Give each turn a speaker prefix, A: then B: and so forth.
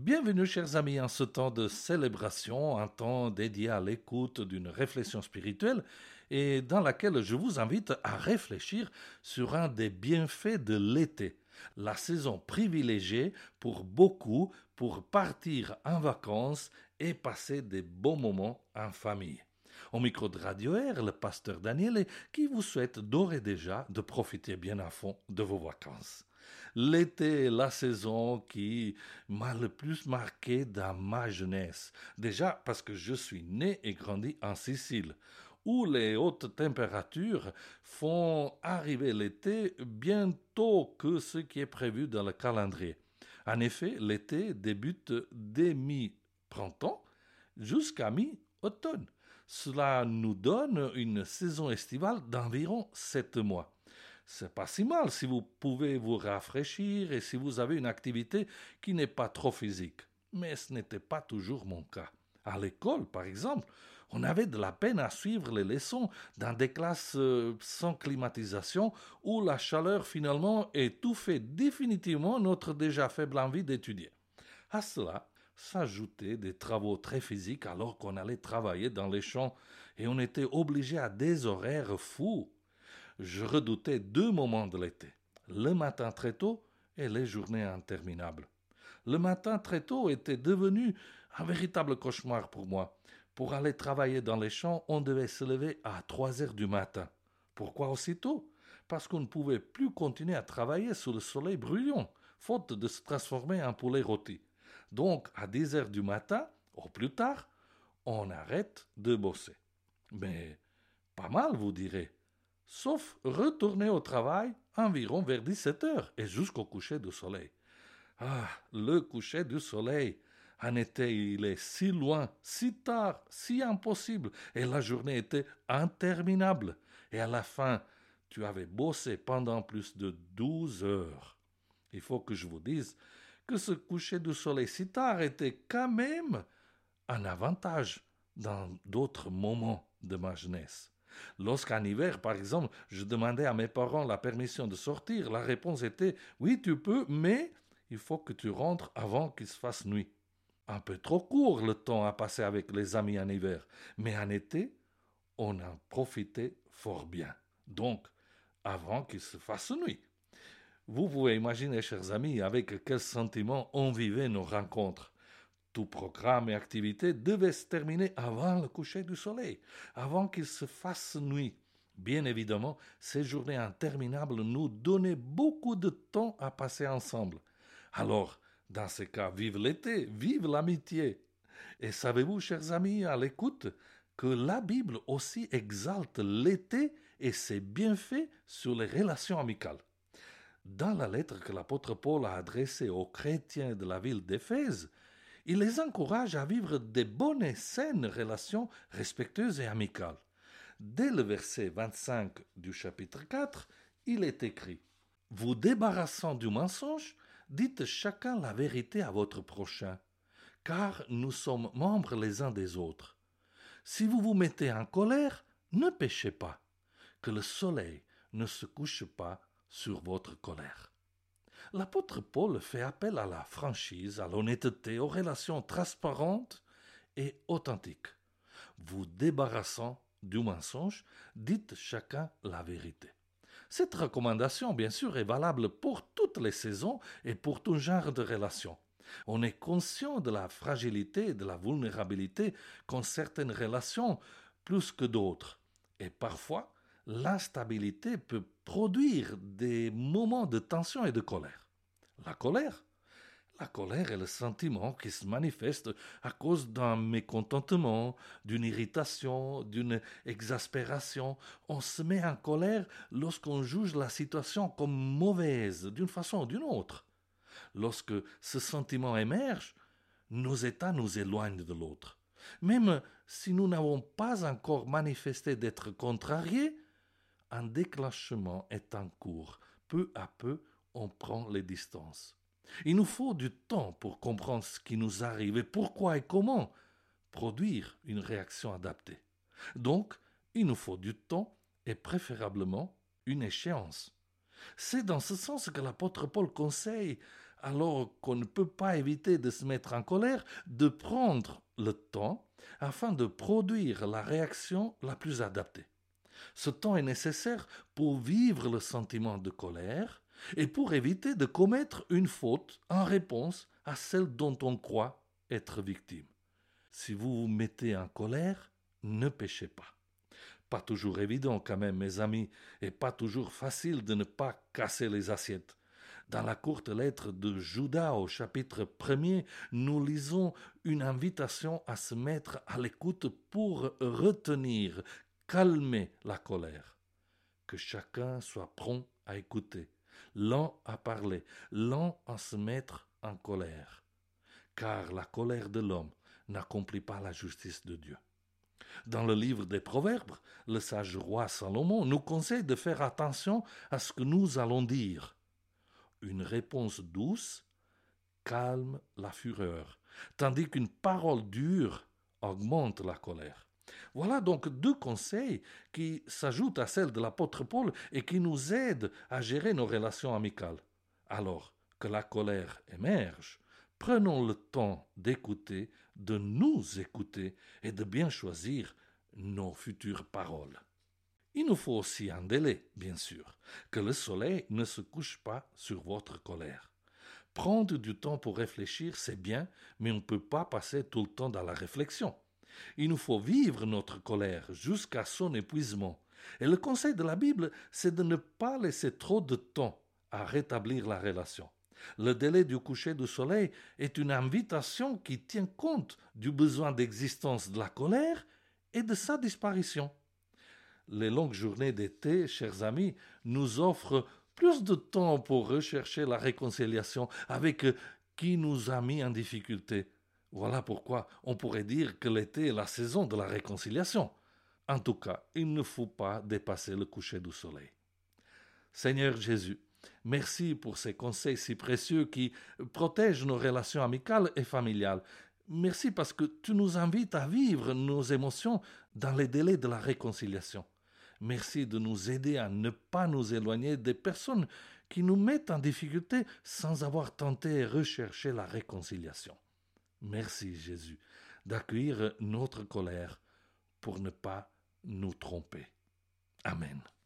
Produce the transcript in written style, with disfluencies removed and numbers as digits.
A: Bienvenue chers amis en ce temps de célébration, un temps dédié à l'écoute d'une réflexion spirituelle et dans laquelle je vous invite à réfléchir sur un des bienfaits de l'été, la saison privilégiée pour beaucoup pour partir en vacances et passer des bons moments en famille. Au micro de Radio Air, le pasteur Daniel qui vous souhaite d'ores et déjà de profiter bien à fond de vos vacances. L'été est la saison qui m'a le plus marqué dans ma jeunesse. Déjà parce que je suis né et grandi en Sicile, où les hautes températures font arriver l'été bien tôt que ce qui est prévu dans le calendrier. En effet, l'été débute dès mi-printemps jusqu'à mi-automne. Cela nous donne une saison estivale d'environ 7 mois. C'est pas si mal si vous pouvez vous rafraîchir et si vous avez une activité qui n'est pas trop physique. Mais ce n'était pas toujours mon cas. À l'école, par exemple, on avait de la peine à suivre les leçons dans des classes sans climatisation où la chaleur finalement étouffait définitivement notre déjà faible envie d'étudier. À cela s'ajoutaient des travaux très physiques alors qu'on allait travailler dans les champs et on était obligé à des horaires fous. Je redoutais deux moments de l'été, le matin très tôt et les journées interminables. Le matin très tôt était devenu un véritable cauchemar pour moi. Pour aller travailler dans les champs, on devait se lever à 3 heures du matin. Pourquoi aussitôt? Parce qu'on ne pouvait plus continuer à travailler sous le soleil brûlant, faute de se transformer en poulet rôti. Donc, à 10 heures du matin, au plus tard, on arrête de bosser. Mais pas mal, vous direz. Sauf retourner au travail environ vers 17 heures et jusqu'au coucher du soleil. Ah, le coucher du soleil. En été, il est si loin, si tard, si impossible, et la journée était interminable. Et à la fin, tu avais bossé pendant plus de 12 heures. Il faut que je vous dise que ce coucher du soleil si tard était quand même un avantage dans d'autres moments de ma jeunesse. Lorsqu'en hiver, par exemple, je demandais à mes parents la permission de sortir, la réponse était « Oui, tu peux, mais il faut que tu rentres avant qu'il se fasse nuit. » Un peu trop court le temps à passer avec les amis en hiver, mais en été, on en profitait fort bien. Donc, avant qu'il se fasse nuit. Vous pouvez imaginer, chers amis, avec quel sentiment on vivait nos rencontres. Tout programme et activité devait se terminer avant le coucher du soleil, avant qu'il se fasse nuit. Bien évidemment, ces journées interminables nous donnaient beaucoup de temps à passer ensemble. Alors, dans ce cas, vive l'été, vive l'amitié. Et savez-vous, chers amis, à l'écoute, que la Bible aussi exalte l'été et ses bienfaits sur les relations amicales. Dans la lettre que l'apôtre Paul a adressée aux chrétiens de la ville d'Éphèse, il les encourage à vivre de bonnes et saines relations respectueuses et amicales. Dès le verset 25 du chapitre 4, il est écrit « Vous débarrassant du mensonge, dites chacun la vérité à votre prochain, car nous sommes membres les uns des autres. Si vous vous mettez en colère, ne péchez pas, que le soleil ne se couche pas sur votre colère. » L'apôtre Paul fait appel à la franchise, à l'honnêteté, aux relations transparentes et authentiques. Vous débarrassant du mensonge, dites chacun la vérité. Cette recommandation, bien sûr, est valable pour toutes les saisons et pour tout genre de relations. On est conscient de la fragilité et de la vulnérabilité qu'ont certaines relations plus que d'autres. Et parfois, l'instabilité peut produire des moments de tension et de colère. La colère est le sentiment qui se manifeste à cause d'un mécontentement, d'une irritation, d'une exaspération. On se met en colère lorsqu'on juge la situation comme mauvaise d'une façon ou d'une autre. Lorsque ce sentiment émerge, nos états nous éloignent de l'autre. Même si nous n'avons pas encore manifesté d'être contrariés, un déclenchement est en cours. Peu à peu, on prend les distances. Il nous faut du temps pour comprendre ce qui nous arrive et pourquoi et comment produire une réaction adaptée. Donc, il nous faut du temps et préférablement une échéance. C'est dans ce sens que l'apôtre Paul conseille alors qu'on ne peut pas éviter de se mettre en colère, de prendre le temps afin de produire la réaction la plus adaptée. Ce temps est nécessaire pour vivre le sentiment de colère et pour éviter de commettre une faute en réponse à celle dont on croit être victime. Si vous vous mettez en colère, ne péchez pas. Pas toujours évident quand même, mes amis, et pas toujours facile de ne pas casser les assiettes. Dans la courte lettre de Judas au chapitre 1er, nous lisons une invitation à se mettre à l'écoute pour retenir, calmer la colère. Que chacun soit prompt à écouter, lent à parler, lent à se mettre en colère. Car la colère de l'homme n'accomplit pas la justice de Dieu. Dans le livre des Proverbes, le sage roi Salomon nous conseille de faire attention à ce que nous allons dire. Une réponse douce calme la fureur, tandis qu'une parole dure augmente la colère. Voilà donc deux conseils qui s'ajoutent à celles de l'apôtre Paul et qui nous aident à gérer nos relations amicales. Alors que la colère émerge, prenons le temps d'écouter, de nous écouter et de bien choisir nos futures paroles. Il nous faut aussi un délai, bien sûr, que le soleil ne se couche pas sur votre colère. Prendre du temps pour réfléchir, c'est bien, mais on ne peut pas passer tout le temps dans la réflexion. Il nous faut vivre notre colère jusqu'à son épuisement. Et le conseil de la Bible, c'est de ne pas laisser trop de temps à rétablir la relation. Le délai du coucher du soleil est une invitation qui tient compte du besoin d'existence de la colère et de sa disparition. Les longues journées d'été, chers amis, nous offrent plus de temps pour rechercher la réconciliation avec qui nous a mis en difficulté. Voilà pourquoi on pourrait dire que l'été est la saison de la réconciliation. En tout cas, il ne faut pas dépasser le coucher du soleil. Seigneur Jésus, merci pour ces conseils si précieux qui protègent nos relations amicales et familiales. Merci parce que tu nous invites à vivre nos émotions dans les délais de la réconciliation. Merci de nous aider à ne pas nous éloigner des personnes qui nous mettent en difficulté sans avoir tenté et recherché la réconciliation. Merci Jésus d'accueillir notre colère pour ne pas nous tromper. Amen.